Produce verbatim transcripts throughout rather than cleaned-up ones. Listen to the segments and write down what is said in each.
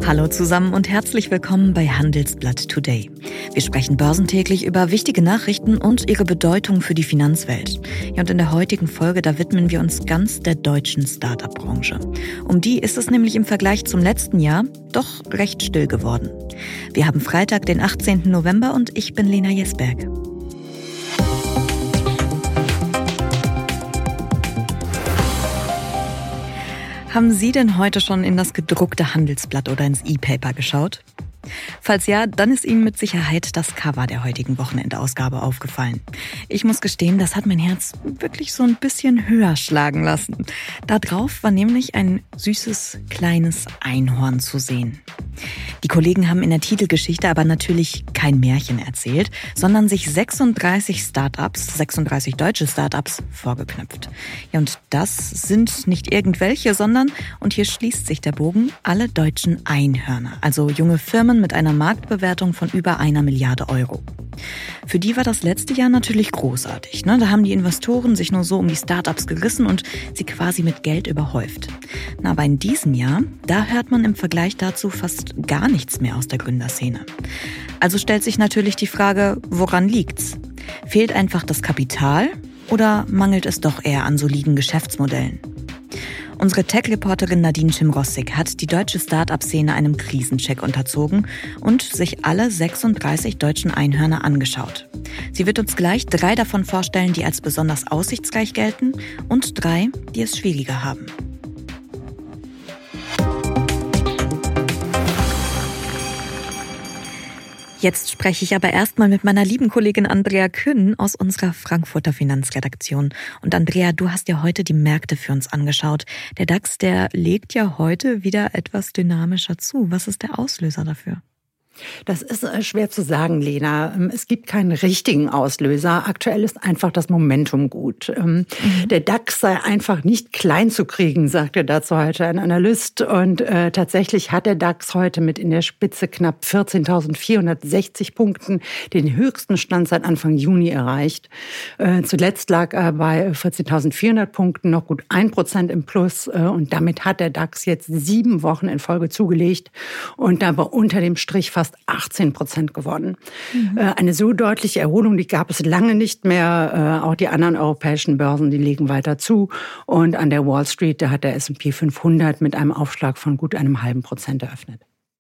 Hallo zusammen und herzlich willkommen bei Handelsblatt Today. Wir sprechen börsentäglich über wichtige Nachrichten und ihre Bedeutung für die Finanzwelt. Ja, und in der heutigen Folge, da widmen wir uns ganz der deutschen Start-up-Branche. Um die ist es nämlich im Vergleich zum letzten Jahr doch recht still geworden. Wir haben Freitag, den achtzehnten November und ich bin Lena Jesberg. Haben Sie denn heute schon in das gedruckte Handelsblatt oder ins E-Paper geschaut? Falls ja, dann ist Ihnen mit Sicherheit das Cover der heutigen Wochenendausgabe aufgefallen. Ich muss gestehen, das hat mein Herz wirklich so ein bisschen höher schlagen lassen. Da drauf war nämlich ein süßes, kleines Einhorn zu sehen. Die Kollegen haben in der Titelgeschichte aber natürlich kein Märchen erzählt, sondern sich sechsunddreißig Startups, sechsunddreißig deutsche Startups vorgeknüpft. Ja, und das sind nicht irgendwelche, sondern, und hier schließt sich der Bogen, alle deutschen Einhörner, also junge Firmen mit einer Marktbewertung von über einer Milliarde Euro. Für die war das letzte Jahr natürlich großartig, ne? Da haben die Investoren sich nur so um die Startups gerissen und sie quasi mit Geld überhäuft. Na, aber in diesem Jahr, da hört man im Vergleich dazu fast gar nichts mehr aus der Gründerszene. Also stellt sich natürlich die Frage, woran liegt's? Fehlt einfach das Kapital oder mangelt es doch eher an soliden Geschäftsmodellen? Unsere Tech-Reporterin Nadine Schimrossig hat die deutsche Start-up-Szene einem Krisencheck unterzogen und sich alle sechsunddreißig deutschen Einhörner angeschaut. Sie wird uns gleich drei davon vorstellen, die als besonders aussichtsreich gelten und drei, die es schwieriger haben. Jetzt spreche ich aber erstmal mit meiner lieben Kollegin Andrea Kühn aus unserer Frankfurter Finanzredaktion. Und Andrea, du hast ja heute die Märkte für uns angeschaut. Der DAX, der legt ja heute wieder etwas dynamischer zu. Was ist der Auslöser dafür? Das ist schwer zu sagen, Lena. Es gibt keinen richtigen Auslöser. Aktuell ist einfach das Momentum gut. Mhm. Der DAX sei einfach nicht klein zu kriegen, sagte dazu heute ein Analyst. Und äh, tatsächlich hat der DAX heute mit in der Spitze knapp vierzehntausendvierhundertsechzig Punkten den höchsten Stand seit Anfang Juni erreicht. Äh, zuletzt lag er bei vierzehntausendvierhundert Punkten, noch gut ein Prozent im Plus. Äh, und damit hat der DAX jetzt sieben Wochen in Folge zugelegt und dabei unter dem Strich fast fast achtzehn Prozent gewonnen. Mhm. Eine so deutliche Erholung, die gab es lange nicht mehr. Auch die anderen europäischen Börsen, die legen weiter zu. Und an der Wall Street, da hat der S und P fünfhundert mit einem Aufschlag von gut einem halben Prozent eröffnet.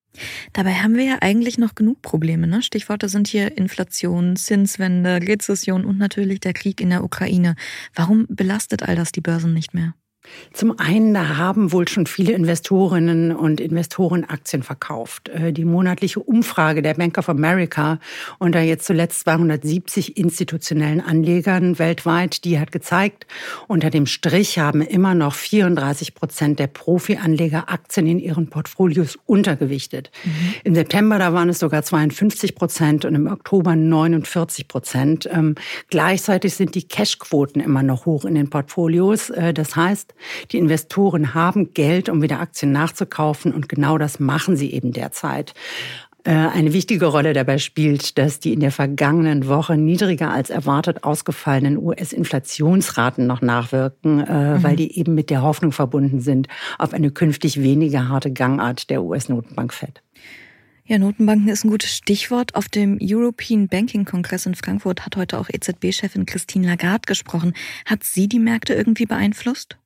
Dabei haben wir ja eigentlich noch genug Probleme, ne? Stichworte sind hier Inflation, Zinswende, Rezession und natürlich der Krieg in der Ukraine. Warum belastet all das die Börsen nicht mehr? Zum einen, da haben wohl schon viele Investorinnen und Investoren Aktien verkauft. Die monatliche Umfrage der Bank of America unter jetzt zuletzt zweihundertsiebzig institutionellen Anlegern weltweit, die hat gezeigt, unter dem Strich haben immer noch vierunddreißig Prozent der Profi-Anleger Aktien in ihren Portfolios untergewichtet. Mhm. Im September, da waren es sogar zweiundfünfzig Prozent und im Oktober neunundvierzig Prozent. Ähm, gleichzeitig sind die Cashquoten immer noch hoch in den Portfolios. Äh, das heißt, die Investoren haben Geld, um wieder Aktien nachzukaufen und genau das machen sie eben derzeit. Eine wichtige Rolle dabei spielt, dass die in der vergangenen Woche niedriger als erwartet ausgefallenen U S-Inflationsraten noch nachwirken, mhm. weil die eben mit der Hoffnung verbunden sind auf eine künftig weniger harte Gangart der U S-Notenbank Fed. Ja, Notenbanken ist ein gutes Stichwort. Auf dem European Banking Kongress in Frankfurt hat heute auch E Z B-Chefin Christine Lagarde gesprochen. Hat sie die Märkte irgendwie beeinflusst?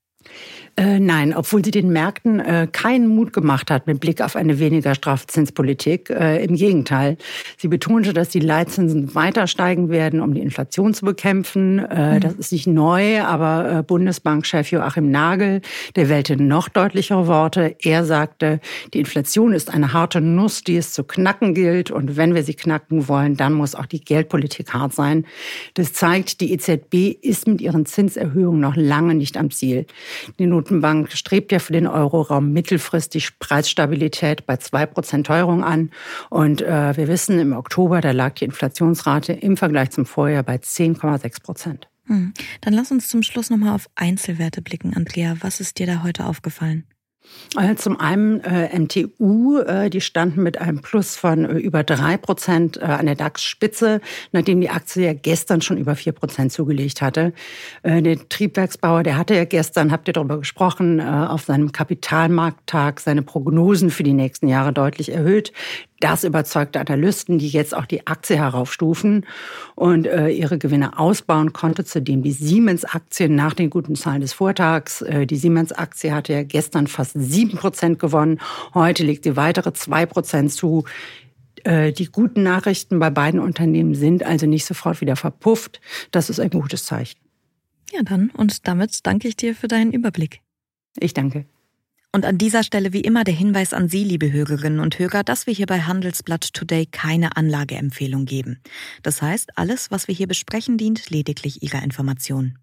Äh, nein, obwohl sie den Märkten äh, keinen Mut gemacht hat mit Blick auf eine weniger straffe Zinspolitik. Äh, Im Gegenteil. Sie betonte, dass die Leitzinsen weiter steigen werden, um die Inflation zu bekämpfen. Äh, mhm. Das ist nicht neu, aber äh, Bundesbankchef Joachim Nagel, der wählte noch deutlichere Worte. Er sagte, die Inflation ist eine harte Nuss, die es zu knacken gilt. Und wenn wir sie knacken wollen, dann muss auch die Geldpolitik hart sein. Das zeigt, die E Z B ist mit ihren Zinserhöhungen noch lange nicht am Ziel. Die Notenbank strebt ja für den Euroraum mittelfristig Preisstabilität bei zwei Prozent Teuerung an. Und äh, wir wissen, im Oktober, da lag die Inflationsrate im Vergleich zum Vorjahr bei zehn Komma sechs Prozent. Hm. Dann lass uns zum Schluss nochmal auf Einzelwerte blicken. Andrea, was ist dir da heute aufgefallen? Zum einen äh, M T U, äh, die standen mit einem Plus von äh, über drei Prozent äh, an der DAX-Spitze, nachdem die Aktie ja gestern schon über vier Prozent zugelegt hatte. Äh, der Triebwerksbauer, der hatte ja gestern, habt ihr darüber gesprochen, äh, auf seinem Kapitalmarkttag seine Prognosen für die nächsten Jahre deutlich erhöht. Das überzeugte Analysten, die jetzt auch die Aktie heraufstufen und äh, ihre Gewinne ausbauen konnte. Zudem die Siemens-Aktie nach den guten Zahlen des Vortags. Äh, die Siemens-Aktie hatte ja gestern fast sieben Prozent gewonnen. Heute legt sie weitere zwei Prozent zu. Äh, die guten Nachrichten bei beiden Unternehmen sind also nicht sofort wieder verpufft. Das ist ein gutes Zeichen. Ja, dann und damit danke ich dir für deinen Überblick. Ich danke. Und an dieser Stelle wie immer der Hinweis an Sie, liebe Hörerinnen und Hörer, dass wir hier bei Handelsblatt Today keine Anlageempfehlung geben. Das heißt, alles, was wir hier besprechen, dient lediglich Ihrer Information.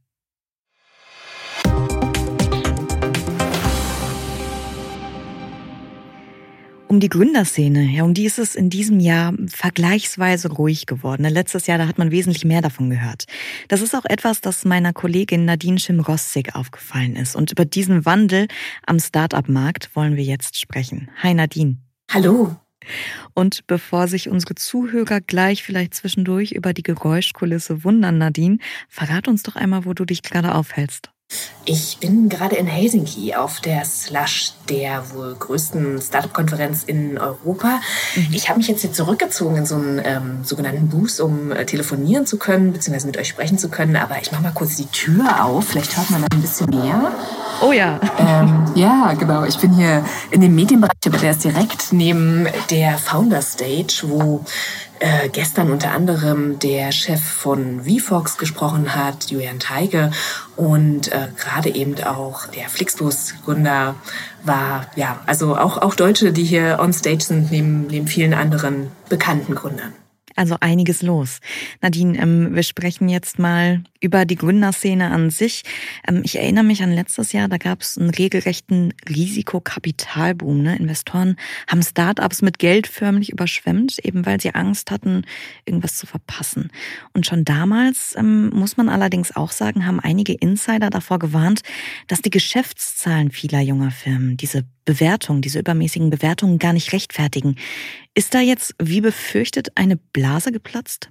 Um die Gründerszene, ja, um die ist es in diesem Jahr vergleichsweise ruhig geworden. Letztes Jahr, da hat man wesentlich mehr davon gehört. Das ist auch etwas, das meiner Kollegin Nadine Schimroszik aufgefallen ist. Und über diesen Wandel am Start-up-Markt wollen wir jetzt sprechen. Hi Nadine. Hallo. Und bevor sich unsere Zuhörer gleich vielleicht zwischendurch über die Geräuschkulisse wundern, Nadine, verrat uns doch einmal, wo du dich gerade aufhältst. Ich bin gerade in Helsinki auf der Slush, der wohl größten Startup-Konferenz in Europa. Mhm. Ich habe mich jetzt hier zurückgezogen in so einen ähm, sogenannten Booth, um äh, telefonieren zu können, beziehungsweise mit euch sprechen zu können. Aber ich mache mal kurz die Tür auf, vielleicht hört man da ein bisschen mehr. Oh ja. Ähm, ja, genau. Ich bin hier in dem Medienbereich, aber der ist direkt neben der Founder Stage, wo Äh, gestern unter anderem der Chef von VFox gesprochen hat, Julian Teige, und äh, gerade eben auch der Flixbus-Gründer war, ja, also auch, auch Deutsche, die hier on stage sind, neben, neben vielen anderen bekannten Gründern. Also einiges los. Nadine, ähm, wir sprechen jetzt mal über die Gründerszene an sich. Ähm, ich erinnere mich an letztes Jahr, da gab es einen regelrechten Risikokapitalboom. Ne? Investoren haben Startups mit Geld förmlich überschwemmt, eben weil sie Angst hatten, irgendwas zu verpassen. Und schon damals, ähm, muss man allerdings auch sagen, haben einige Insider davor gewarnt, dass die Geschäftszahlen vieler junger Firmen diese Bewertung, diese übermäßigen Bewertungen gar nicht rechtfertigen. Ist da jetzt, wie befürchtet, eine Blase geplatzt?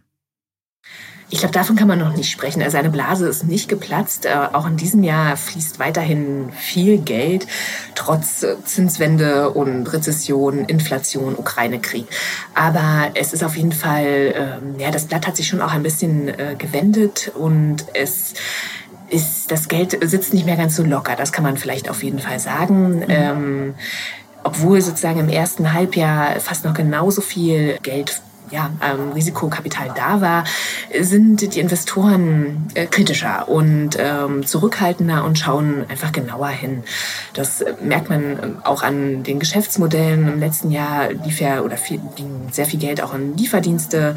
Ich glaube, davon kann man noch nicht sprechen. Also eine Blase ist nicht geplatzt. Äh, auch in diesem Jahr fließt weiterhin viel Geld, trotz Zinswende und Rezession, Inflation, Ukraine-Krieg. Aber es ist auf jeden Fall, ähm, ja, das Blatt hat sich schon auch ein bisschen äh, gewendet und es ist, das Geld sitzt nicht mehr ganz so locker. Das kann man vielleicht auf jeden Fall sagen. Mhm. Ähm, obwohl sozusagen im ersten Halbjahr fast noch genauso viel Geld, ja, ähm, Risikokapital da war, sind die Investoren äh, kritischer und ähm, zurückhaltender und schauen einfach genauer hin. Das merkt man auch an den Geschäftsmodellen. Im letzten Jahr lief ja oder viel, ging sehr viel Geld auch in Lieferdienste.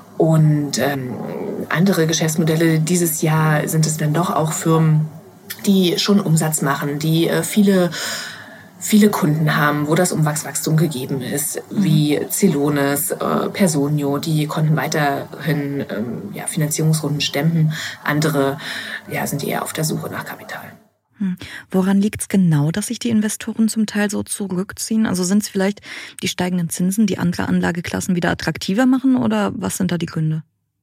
Und ähm, andere Geschäftsmodelle dieses Jahr sind es dann doch auch Firmen, die schon Umsatz machen, die äh, viele viele Kunden haben, wo das Umwachswachstum gegeben ist, wie Celonis, äh, Personio, die konnten weiterhin ähm, ja, Finanzierungsrunden stemmen. Andere ja, sind eher auf der Suche nach Kapital. Hm. Woran liegt es genau, dass sich die Investoren zum Teil so zurückziehen? Also sind es vielleicht die steigenden Zinsen, die andere Anlageklassen wieder attraktiver machen, oder was sind da die Gründe?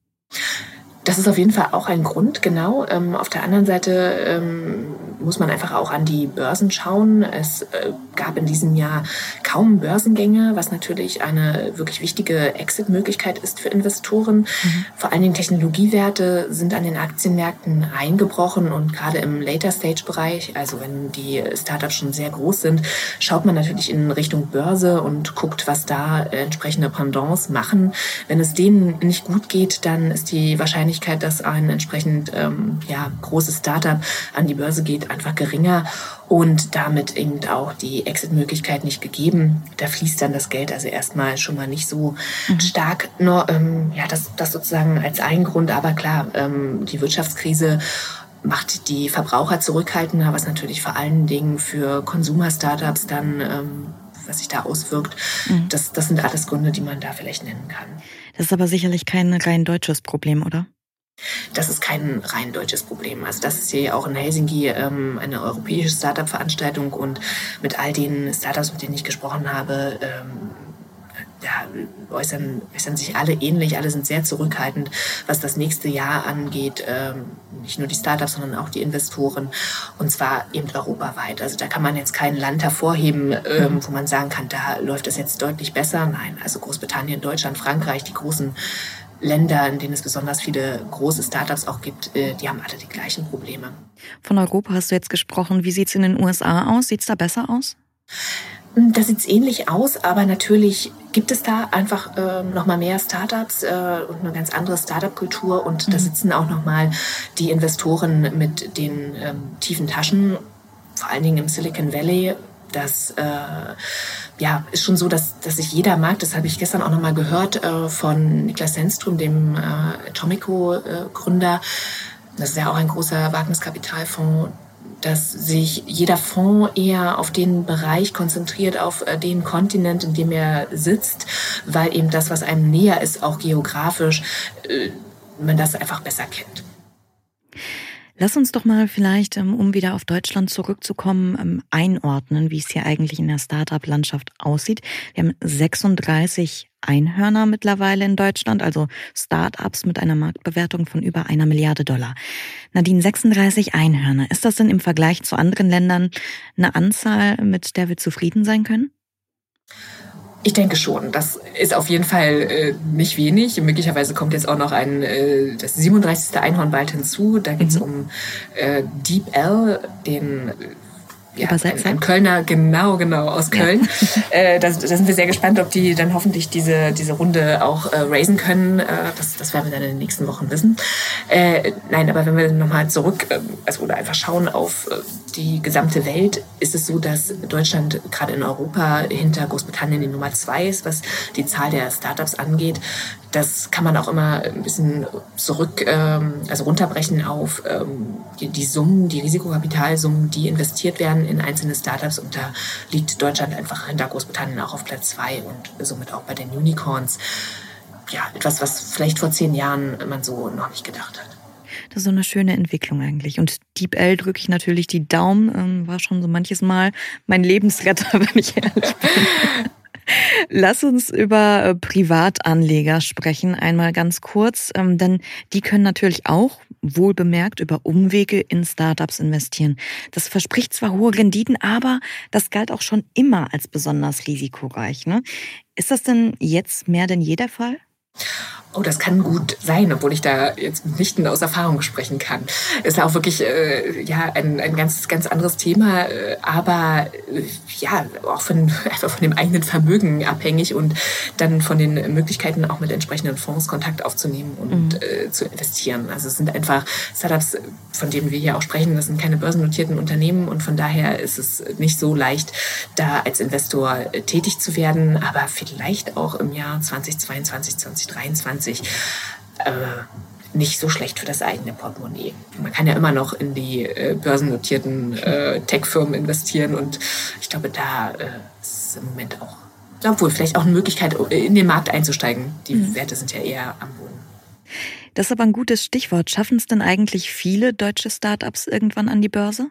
Das ist auf jeden Fall auch ein Grund, genau. Ähm, auf der anderen Seite ähm, muss man einfach auch an die Börsen schauen. Es äh, gab in diesem Jahr kaum Börsengänge, was natürlich eine wirklich wichtige Exit-Möglichkeit ist für Investoren. Mhm. Vor allen Dingen Technologiewerte sind an den Aktienmärkten eingebrochen und gerade im Later-Stage-Bereich, also wenn die Startups schon sehr groß sind, schaut man natürlich in Richtung Börse und guckt, was da entsprechende Pendants machen. Wenn es denen nicht gut geht, dann ist die Wahrscheinlichkeit, dass ein entsprechend ähm, ja, großes Startup an die Börse geht, einfach geringer und damit eben auch die Exit-Möglichkeit nicht gegeben. Da fließt dann das Geld also erstmal schon mal nicht so mhm. stark. Nur, ähm, ja, das, das sozusagen als ein Grund, aber klar, ähm, die Wirtschaftskrise macht die Verbraucher zurückhaltender, was natürlich vor allen Dingen für Consumer-Startups dann, ähm, was sich da auswirkt. Mhm. Das, das sind alles Gründe, die man da vielleicht nennen kann. Das ist aber sicherlich kein rein deutsches Problem, oder? Das ist kein rein deutsches Problem. Also das ist hier auch in Helsinki ähm, eine europäische Startup-Veranstaltung und mit all den Startups, mit denen ich gesprochen habe, ähm, ja, äußern, äußern sich alle ähnlich. Alle sind sehr zurückhaltend, was das nächste Jahr angeht. Ähm, nicht nur die Startups, sondern auch die Investoren. Und zwar eben europaweit. Also da kann man jetzt kein Land hervorheben, ähm, wo man sagen kann, da läuft es jetzt deutlich besser. Nein, also Großbritannien, Deutschland, Frankreich, die großen Länder, in denen es besonders viele große Startups auch gibt, die haben alle die gleichen Probleme. Von Europa hast du jetzt gesprochen. Wie sieht es in den U S A aus? Sieht es da besser aus? Da sieht es ähnlich aus, aber natürlich gibt es da einfach äh, noch mal mehr Startups äh, und eine ganz andere Startup-Kultur. Und mhm. da sitzen auch noch mal die Investoren mit den ähm, tiefen Taschen, vor allen Dingen im Silicon Valley. Das äh, ja, ist schon so, dass, dass sich jeder Markt, das habe ich gestern auch noch mal gehört äh, von Niklas Zennström, dem äh, Atomico-Gründer, äh, das ist ja auch ein großer Wagniskapitalfonds, dass sich jeder Fonds eher auf den Bereich konzentriert, auf äh, den Kontinent, in dem er sitzt, weil eben das, was einem näher ist, auch geografisch, äh, man das einfach besser kennt. Lass uns doch mal vielleicht, um wieder auf Deutschland zurückzukommen, einordnen, wie es hier eigentlich in der Start-up-Landschaft aussieht. Wir haben sechsunddreißig Einhörner mittlerweile in Deutschland, also Start-ups mit einer Marktbewertung von über einer Milliarde Dollar. Nadine, sechsunddreißig Einhörner. Ist das denn im Vergleich zu anderen Ländern eine Anzahl, mit der wir zufrieden sein können? Ich denke schon. Das ist auf jeden Fall äh, nicht wenig. Möglicherweise kommt jetzt auch noch ein äh, das siebenunddreißigste Einhorn bald hinzu. Da geht es mhm. um äh, DeepL, den ja, ein, ein Kölner, genau, genau, aus Köln. Ja. äh, da, da sind wir sehr gespannt, ob die dann hoffentlich diese, diese Runde auch äh, raisen können. Äh, das, das werden wir dann in den nächsten Wochen wissen. Äh, nein, aber wenn wir nochmal zurück, äh, also oder einfach schauen auf äh, die gesamte Welt, ist es so, dass Deutschland gerade in Europa hinter Großbritannien die Nummer zwei ist, was die Zahl der Startups angeht. Das kann man auch immer ein bisschen zurück, ähm, also runterbrechen auf ähm, die, die Summen, die Risikokapitalsummen, die investiert werden in einzelne Startups. Und da liegt Deutschland einfach hinter Großbritannien auch auf Platz zwei und somit auch bei den Unicorns. Ja, etwas, was vielleicht vor zehn Jahren man so noch nicht gedacht hat. Das ist so eine schöne Entwicklung eigentlich. Und DeepL drücke ich natürlich die Daumen. Ähm, war schon so manches Mal mein Lebensretter, wenn ich ehrlich bin. Lass uns über äh, Privatanleger sprechen, einmal ganz kurz. Ähm, denn die können natürlich auch, wohl bemerkt, über Umwege in Startups investieren. Das verspricht zwar hohe Renditen, aber das galt auch schon immer als besonders risikoreich, ne? Ist das denn jetzt mehr denn je der Fall? Oh, das kann gut sein, obwohl ich da jetzt nicht aus Erfahrung sprechen kann. Ist auch wirklich äh, ja ein, ein ganz ganz anderes Thema, äh, aber äh, ja auch von einfach von dem eigenen Vermögen abhängig und dann von den Möglichkeiten auch mit entsprechenden Fonds Kontakt aufzunehmen und mhm. äh, zu investieren. Also es sind einfach Startups, von denen wir hier auch sprechen. Das sind keine börsennotierten Unternehmen und von daher ist es nicht so leicht, da als Investor äh, tätig zu werden. Aber vielleicht auch im Jahr zweitausendzweiundzwanzig, zweitausenddreiundzwanzig Äh, nicht so schlecht für das eigene Portemonnaie. Man kann ja immer noch in die äh, börsennotierten äh, Tech-Firmen investieren und ich glaube, da äh, ist im Moment auch, obwohl vielleicht auch eine Möglichkeit, in den Markt einzusteigen. Die mhm. Werte sind ja eher am Boden. Das ist aber ein gutes Stichwort. Schaffen es denn eigentlich viele deutsche Startups irgendwann an die Börse?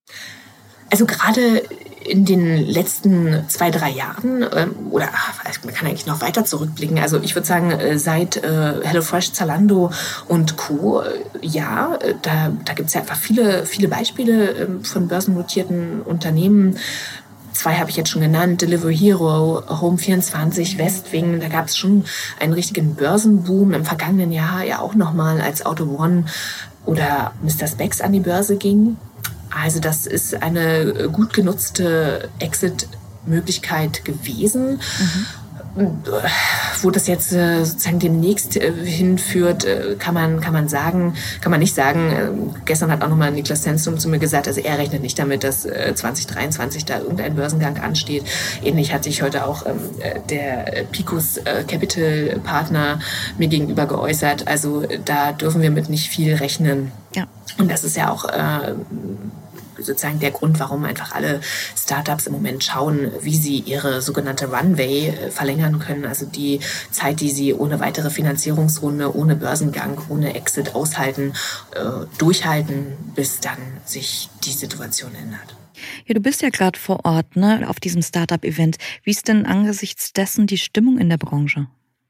Also gerade in den letzten zwei, drei Jahren, ähm, oder ach, man kann eigentlich noch weiter zurückblicken, also ich würde sagen, seit äh, HelloFresh, Zalando und Co., äh, ja, da, da gibt es ja einfach viele, viele Beispiele äh, von börsennotierten Unternehmen. Zwei habe ich jetzt schon genannt, Delivery Hero, Home vierundzwanzig, Westwing. Da gab es schon einen richtigen Börsenboom im vergangenen Jahr, ja auch nochmal, als Auto One oder Mister Spex an die Börse ging. Also das ist eine gut genutzte Exit-Möglichkeit gewesen. Mhm. Wo das jetzt sozusagen demnächst hinführt, kann man, kann man sagen, kann man nicht sagen. Gestern hat auch nochmal Niklas Zennström zu mir gesagt, also er rechnet nicht damit, dass zwanzig dreiundzwanzig da irgendein Börsengang ansteht. Ähnlich hat sich heute auch der Picus Capital Partner mir gegenüber geäußert. Also da dürfen wir mit nicht viel rechnen. Ja. Und das ist ja auch äh, sozusagen der Grund, warum einfach alle Startups im Moment schauen, wie sie ihre sogenannte Runway verlängern können. Also die Zeit, die sie ohne weitere Finanzierungsrunde, ohne Börsengang, ohne Exit aushalten, durchhalten, bis dann sich die Situation ändert. Ja, du bist ja gerade vor Ort, ne, auf diesem Startup-Event. Wie ist denn angesichts dessen die Stimmung in der Branche?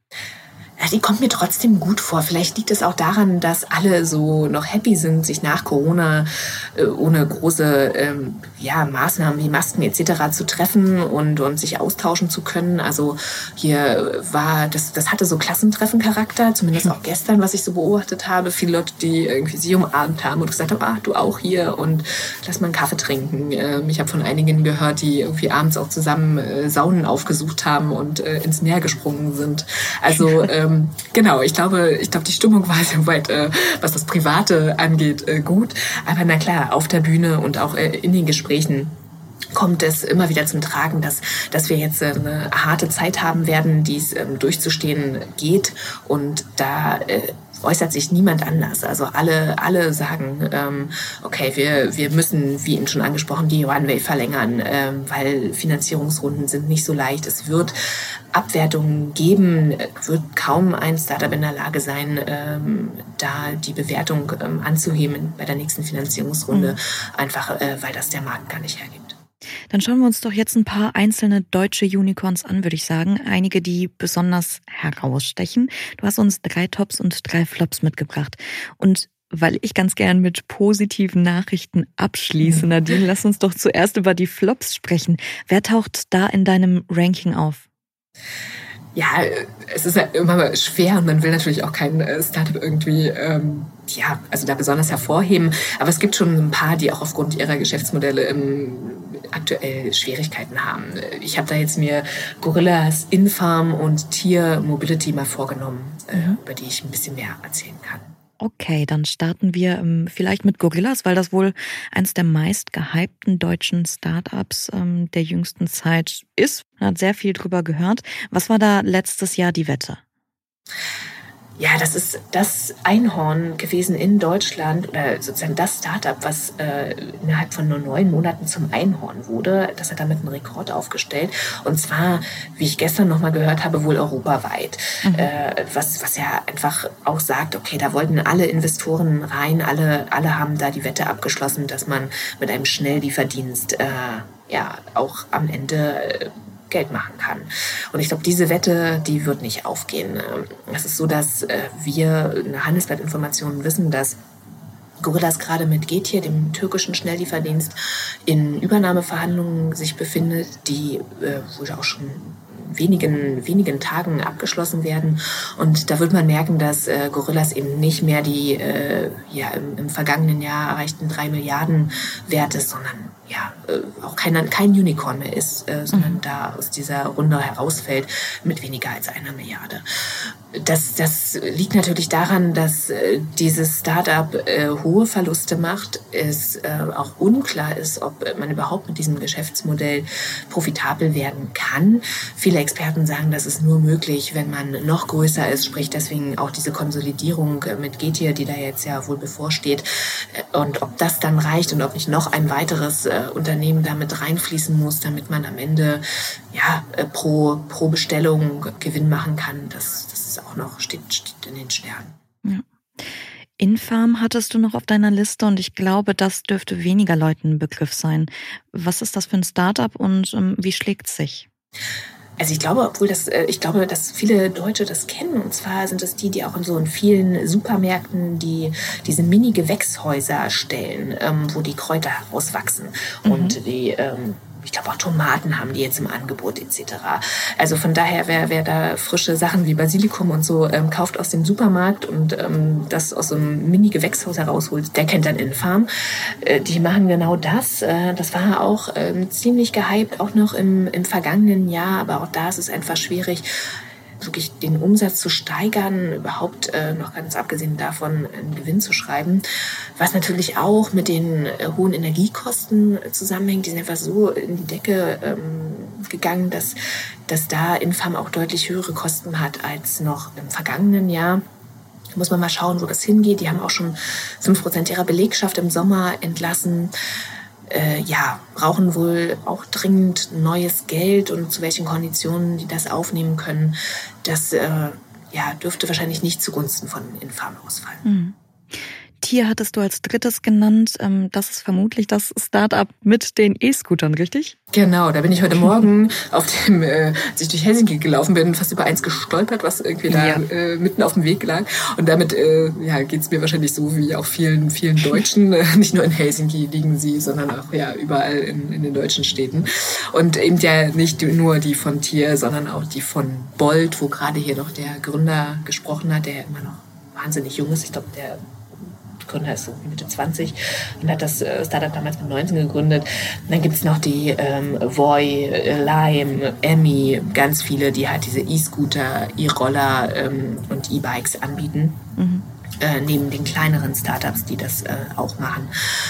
Ja, die kommt mir trotzdem gut vor. Vielleicht liegt es auch daran, dass alle so noch happy sind, sich nach Corona äh, ohne große ähm, ja, Maßnahmen wie Masken et cetera zu treffen und, und sich austauschen zu können. Also hier war, das, das hatte so Klassentreffen-Charakter, zumindest auch gestern, was ich so beobachtet habe. Viele Leute, die irgendwie sie umarmt haben und gesagt haben, ah, du auch hier und lass mal einen Kaffee trinken. Ähm, ich habe von einigen gehört, die irgendwie abends auch zusammen äh, Saunen aufgesucht haben und äh, ins Meer gesprungen sind. Also ähm, Genau, ich glaube, ich glaube, die Stimmung war soweit, äh, was das Private angeht, äh, gut. Aber na klar, auf der Bühne und auch äh, in den Gesprächen kommt es immer wieder zum Tragen, dass, dass wir jetzt eine harte Zeit haben werden, die es ähm, durchzustehen geht. Und da äh, äußert sich niemand anders. Also alle, alle sagen, ähm, okay, wir, wir müssen, wie eben schon angesprochen, die Runway verlängern, ähm, weil Finanzierungsrunden sind nicht so leicht. Es wird Abwertungen geben, wird kaum ein Startup in der Lage sein, ähm, da die Bewertung ähm, anzuheben bei der nächsten Finanzierungsrunde, mhm. einfach äh, weil das der Markt gar nicht hergibt. Dann schauen wir uns doch jetzt ein paar einzelne deutsche Unicorns an, würde ich sagen. Einige, die besonders herausstechen. Du hast uns drei Tops und drei Flops mitgebracht. Und weil ich ganz gern mit positiven Nachrichten abschließe, Nadine, lass uns doch zuerst über die Flops sprechen. Wer taucht da in deinem Ranking auf? Ja, es ist ja immer schwer und man will natürlich auch kein Startup irgendwie, ähm, ja, also da besonders hervorheben. Aber es gibt schon ein paar, die auch aufgrund ihrer Geschäftsmodelle im, aktuell Schwierigkeiten haben. Ich habe da jetzt mir Gorillas, Infarm und Tier Mobility mal vorgenommen, mhm. äh, über die ich ein bisschen mehr erzählen kann. Okay, dann starten wir ähm, vielleicht mit Gorillas, weil das wohl eines der meist gehypten deutschen Startups ähm, der jüngsten Zeit ist. Man hat sehr viel drüber gehört. Was war da letztes Jahr die Wette? Ja, das ist das Einhorn gewesen in Deutschland oder sozusagen das Startup, was äh, innerhalb von nur neun Monaten zum Einhorn wurde. Das hat damit einen Rekord aufgestellt. Und zwar, wie ich gestern noch mal gehört habe, wohl europaweit. Mhm. Äh, was, was ja einfach auch sagt, okay, da wollten alle Investoren rein, alle, alle haben da die Wette abgeschlossen, dass man mit einem Schnelllieferdienst äh, ja auch am Ende äh, Geld machen kann. Und ich glaube, diese Wette, die wird nicht aufgehen. Es ist so, dass wir in der Handelsblatt-Informationen wissen, dass Gorillas gerade mit Getir, dem türkischen Schnelllieferdienst, in Übernahmeverhandlungen sich befindet, die äh, wohl auch schon wenigen, wenigen Tagen abgeschlossen werden. Und da wird man merken, dass äh, Gorillas eben nicht mehr die äh, ja, im, im vergangenen Jahr erreichten drei Milliarden wert ist, sondern ja, äh, auch kein, kein Unicorn mehr ist, äh, sondern mhm. da aus dieser Runde herausfällt mit weniger als einer Milliarde. Das, das liegt natürlich daran, dass äh, dieses Startup äh, hohe Verluste macht, es äh, auch unklar ist, ob man überhaupt mit diesem Geschäftsmodell profitabel werden kann. Viele Experten sagen, das ist nur möglich, wenn man noch größer ist, sprich deswegen auch diese Konsolidierung mit Getir, die da jetzt ja wohl bevorsteht. Und ob das dann reicht und ob nicht noch ein weiteres äh, Unternehmen damit reinfließen muss, damit man am Ende ja, äh, pro, pro Bestellung Gewinn machen kann, das, das ist auch noch, steht, steht in den Sternen. Ja. Infarm hattest du noch auf deiner Liste und ich glaube, das dürfte weniger Leuten ein Begriff sein. Was ist das für ein Startup und ähm, wie schlägt es sich? Also ich glaube, obwohl das, ich glaube, dass viele Deutsche das kennen. Und zwar sind es die, die auch in so in vielen Supermärkten die diese Mini-Gewächshäuser erstellen, ähm, wo die Kräuter herauswachsen. Mhm. Und die, ähm, ich glaube auch Tomaten haben die jetzt im Angebot et cetera. Also von daher, wer, wer da frische Sachen wie Basilikum und so ähm, kauft aus dem Supermarkt und ähm, das aus so einem Mini-Gewächshaus herausholt, der kennt dann Infarm. Äh, die machen genau das. Äh, das war auch ähm, ziemlich gehypt, auch noch im, im vergangenen Jahr. Aber auch da ist es einfach schwierig, wirklich den Umsatz zu steigern, überhaupt äh, noch ganz abgesehen davon einen Gewinn zu schreiben. Was natürlich auch mit den äh, hohen Energiekosten zusammenhängt. Die sind einfach so in die Decke ähm, gegangen, dass, dass da Infarm auch deutlich höhere Kosten hat als noch im vergangenen Jahr. Da muss man mal schauen, wo das hingeht. Die haben auch schon fünf Prozent ihrer Belegschaft im Sommer entlassen. äh, ja, brauchen wohl auch dringend neues Geld und zu welchen Konditionen die das aufnehmen können, das äh, ja, dürfte wahrscheinlich nicht zugunsten von Infarm ausfallen. Mhm. Tier hattest du als drittes genannt. Das ist vermutlich das Start-up mit den E-Scootern, richtig? Genau, da bin ich heute Morgen, auf dem, äh, als ich durch Helsinki gelaufen bin, fast über eins gestolpert, was irgendwie da ja. äh, mitten auf dem Weg lag. Und damit äh, ja, geht es mir wahrscheinlich so wie auch vielen, vielen Deutschen. Nicht nur in Helsinki liegen sie, sondern auch ja, überall in, in den deutschen Städten. Und eben ja nicht nur die von Tier, sondern auch die von Bolt, wo gerade hier noch der Gründer gesprochen hat, der ja immer noch wahnsinnig jung ist. Ich glaube, der Gründer ist so Mitte zwanzig und hat das Startup damals mit neunzehn gegründet. Und dann gibt es noch die ähm, Voi, Lime, Emmy, ganz viele, die halt diese E-Scooter, E-Roller ähm, und E-Bikes anbieten, mhm. äh, neben den kleineren Startups, die das äh, auch machen.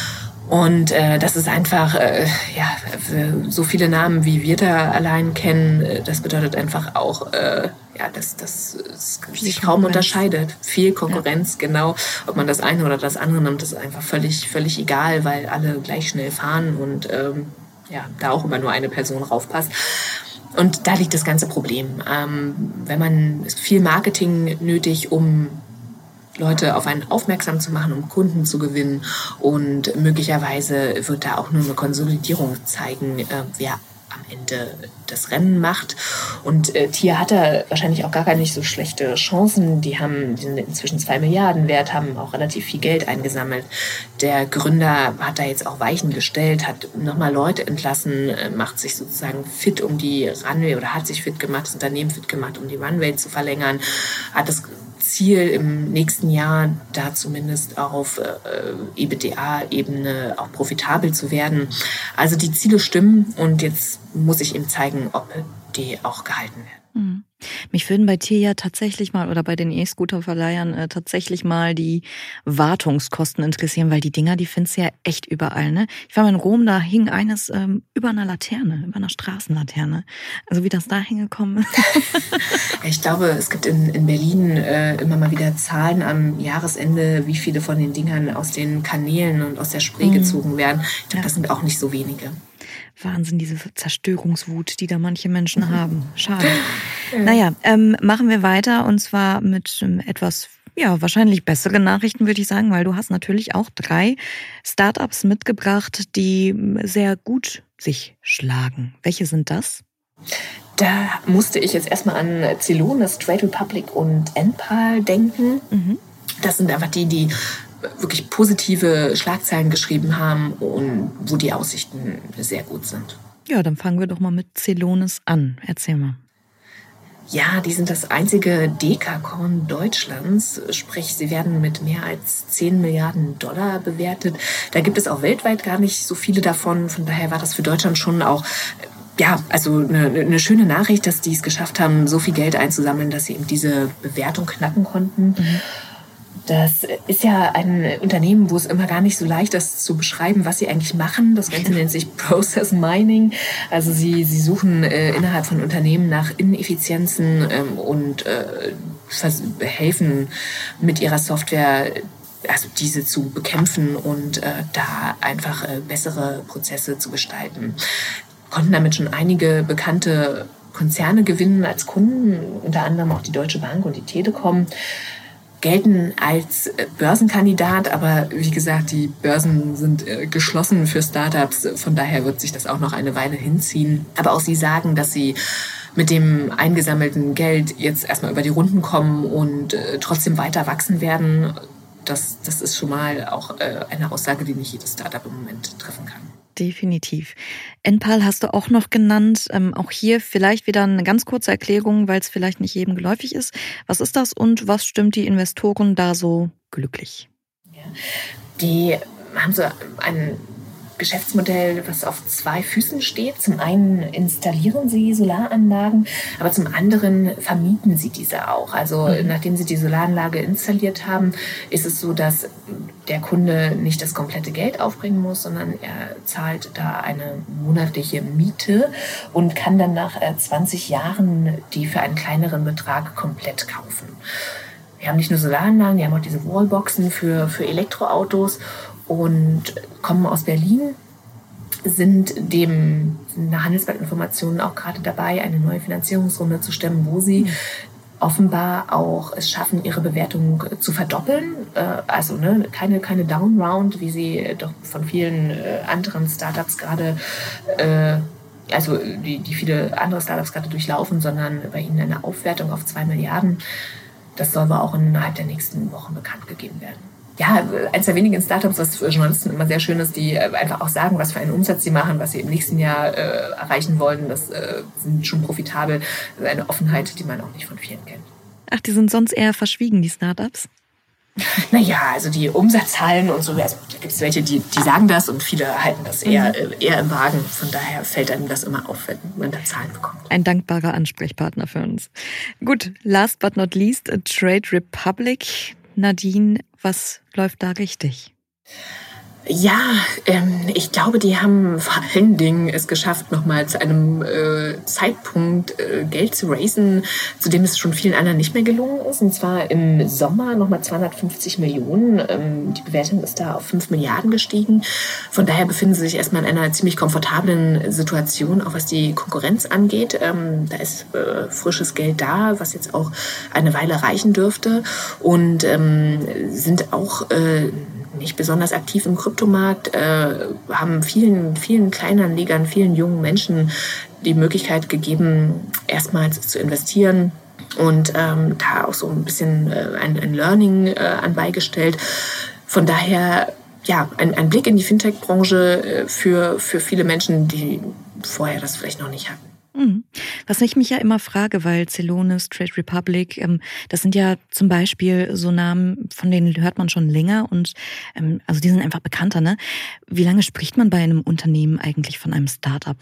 Und äh, das ist einfach, äh, ja, so viele Namen, wie wir da allein kennen, das bedeutet einfach auch, äh, ja, dass das sich kaum unterscheidet. Viel Konkurrenz, ja. Genau. Ob man das eine oder das andere nimmt, ist einfach völlig, völlig egal, weil alle gleich schnell fahren und ähm, ja, da auch immer nur eine Person raufpasst. Und da liegt das ganze Problem. Ähm, wenn man es ist viel Marketing nötig, um Leute auf einen aufmerksam zu machen, um Kunden zu gewinnen. Und möglicherweise wird da auch nur eine Konsolidierung zeigen, äh, wer am Ende das Rennen macht. Und äh, Tier hat da wahrscheinlich auch gar nicht so schlechte Chancen. Die haben, die sind inzwischen zwei Milliarden wert, haben auch relativ viel Geld eingesammelt. Der Gründer hat da jetzt auch Weichen gestellt, hat nochmal Leute entlassen, äh, macht sich sozusagen fit um die Runway oder hat sich fit gemacht, das Unternehmen fit gemacht, um die Runway zu verlängern, hat das Ziel im nächsten Jahr, da zumindest auf äh, E B T A-Ebene auch profitabel zu werden. Also die Ziele stimmen und jetzt muss ich ihm zeigen, ob die auch gehalten werden. Mhm. Mich würden bei Tier ja tatsächlich mal oder bei den E-Scooter-Verleihern äh, tatsächlich mal die Wartungskosten interessieren, weil die Dinger, die findest du ja echt überall. Ne? Ich war mal in Rom, da hing eines ähm, über einer Laterne, über einer Straßenlaterne. Also wie das da hingekommen ist. Ich glaube, es gibt in, in Berlin äh, immer mal wieder Zahlen am Jahresende, wie viele von den Dingern aus den Kanälen und aus der Spree mhm. gezogen werden. Ich glaube, ja. Das sind auch nicht so wenige. Wahnsinn, diese Zerstörungswut, die da manche Menschen haben. Schade. Ja. Naja, ähm, machen wir weiter und zwar mit ähm, etwas, ja, wahrscheinlich besseren Nachrichten, würde ich sagen, weil du hast natürlich auch drei Startups mitgebracht, die sehr gut sich schlagen. Welche sind das? Da musste ich jetzt erstmal an Celonis, Trade Republic und Enpal denken. Mhm. Das sind einfach die, die wirklich positive Schlagzeilen geschrieben haben und wo die Aussichten sehr gut sind. Ja, dann fangen wir doch mal mit Celonis an. Erzähl mal. Ja, die sind das einzige Dekakorn Deutschlands, sprich, sie werden mit mehr als zehn Milliarden Dollar bewertet. Da gibt es auch weltweit gar nicht so viele davon. Von daher war das für Deutschland schon auch, ja, also eine, eine schöne Nachricht, dass die es geschafft haben, so viel Geld einzusammeln, dass sie eben diese Bewertung knacken konnten. Mhm. Das ist ja ein Unternehmen, wo es immer gar nicht so leicht ist zu beschreiben, was sie eigentlich machen. Das Ganze nennt sich Process Mining. Also sie, sie suchen äh, innerhalb von Unternehmen nach Ineffizienzen ähm, und äh, helfen mit ihrer Software, also diese zu bekämpfen und äh, da einfach äh, bessere Prozesse zu gestalten. Konnten damit schon einige bekannte Konzerne gewinnen als Kunden, unter anderem auch die Deutsche Bank und die Telekom. Gelten als Börsenkandidat, aber wie gesagt, die Börsen sind geschlossen für Startups. Von daher wird sich das auch noch eine Weile hinziehen. Aber auch sie sagen, dass sie mit dem eingesammelten Geld jetzt erstmal über die Runden kommen und trotzdem weiter wachsen werden. Das, das ist schon mal auch eine Aussage, die nicht jedes Startup im Moment treffen kann. Definitiv. Enpal hast du auch noch genannt. Ähm, auch hier vielleicht wieder eine ganz kurze Erklärung, weil es vielleicht nicht jedem geläufig ist. Was ist das und was stimmt die Investoren da so glücklich? Ja, die haben so ein Geschäftsmodell, was auf zwei Füßen steht. Zum einen installieren sie Solaranlagen, aber zum anderen vermieten sie diese auch. Also mhm. nachdem sie die Solaranlage installiert haben, ist es so, dass der Kunde nicht das komplette Geld aufbringen muss, sondern er zahlt da eine monatliche Miete und kann dann nach zwanzig Jahren die für einen kleineren Betrag komplett kaufen. Wir haben nicht nur Solaranlagen, wir haben auch diese Wallboxen für, für Elektroautos und kommen aus Berlin. sind dem nach Handelsblatt-Informationen auch gerade dabei, eine neue Finanzierungsrunde zu stemmen, wo sie offenbar auch es schaffen, ihre Bewertung zu verdoppeln. Also ne, keine, keine Down-Round, wie sie doch von vielen anderen Startups gerade, also die, die viele andere Startups gerade durchlaufen, sondern bei ihnen eine Aufwertung auf zwei Milliarden. Das soll aber auch innerhalb der nächsten Wochen bekannt gegeben werden. Ja, eines der wenigen Startups, was für Journalisten immer sehr schön ist, die einfach auch sagen, was für einen Umsatz sie machen, was sie im nächsten Jahr äh, erreichen wollen. Das äh, sind schon profitabel. Das ist eine Offenheit, die man auch nicht von vielen kennt. Ach, die sind sonst eher verschwiegen, die Startups? Naja, also die Umsatzzahlen und so, also da gibt es welche, die, die sagen das und viele halten das eher, mhm. eher im Wagen. Von daher fällt einem das immer auf, wenn man da Zahlen bekommt. Ein dankbarer Ansprechpartner für uns. Gut, last but not least, Trade Republic. Nadine, was läuft da richtig? Ja, ähm, ich glaube, die haben vor allen Dingen es geschafft, nochmal zu einem äh, Zeitpunkt äh, Geld zu raisen, zu dem es schon vielen anderen nicht mehr gelungen ist. Und zwar im Sommer nochmal zweihundertfünfzig Millionen. Ähm, die Bewertung ist da auf fünf Milliarden gestiegen. Von daher befinden sie sich erstmal in einer ziemlich komfortablen Situation, auch was die Konkurrenz angeht. Ähm, da ist äh, frisches Geld da, was jetzt auch eine Weile reichen dürfte. Und ähm, sind auch äh, nicht besonders aktiv im Kryptomarkt, äh, haben vielen, vielen Kleinanlegern, vielen jungen Menschen die Möglichkeit gegeben, erstmals zu investieren und ähm, da auch so ein bisschen äh, ein, ein Learning äh, anbeigestellt. Von daher, ja, ein, ein Blick in die Fintech-Branche äh, für, für viele Menschen, die vorher das vielleicht noch nicht hatten. Was ich mich ja immer frage, weil Celonis, Trade Republic, das sind ja zum Beispiel so Namen, von denen hört man schon länger und also die sind einfach bekannter, ne? Wie lange spricht man bei einem Unternehmen eigentlich von einem Startup?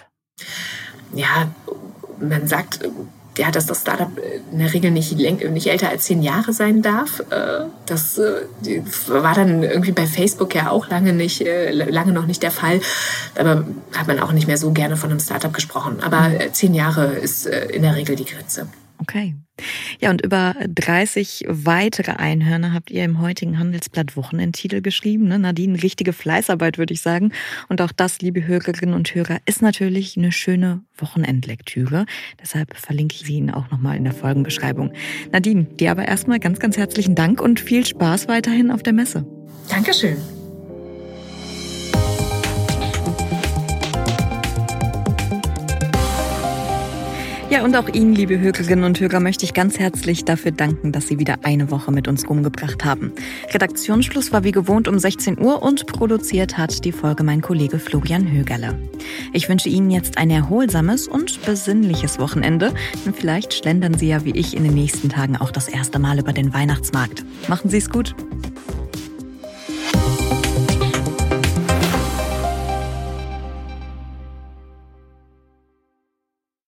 Ja, man sagt, ja, dass das Startup in der Regel nicht, nicht älter als zehn Jahre sein darf. Das war dann irgendwie bei Facebook ja auch lange nicht, lange noch nicht der Fall. Aber hat man auch nicht mehr so gerne von einem Startup gesprochen. Aber zehn Jahre ist in der Regel die Grenze. Okay. Ja, und über dreißig weitere Einhörner habt ihr im heutigen Handelsblatt Wochenendtitel geschrieben. Ne? Nadine, richtige Fleißarbeit, würde ich sagen. Und auch das, liebe Hörerinnen und Hörer, ist natürlich eine schöne Wochenendlektüre. Deshalb verlinke ich sie Ihnen auch nochmal in der Folgenbeschreibung. Nadine, dir aber erstmal ganz, ganz herzlichen Dank und viel Spaß weiterhin auf der Messe. Dankeschön. Ja, und auch Ihnen, liebe Hörerinnen und Hörer, möchte ich ganz herzlich dafür danken, dass Sie wieder eine Woche mit uns rumgebracht haben. Redaktionsschluss war wie gewohnt um sechzehn Uhr und produziert hat die Folge mein Kollege Florian Högerle. Ich wünsche Ihnen jetzt ein erholsames und besinnliches Wochenende. Und vielleicht schlendern Sie ja wie ich in den nächsten Tagen auch das erste Mal über den Weihnachtsmarkt. Machen Sie es gut.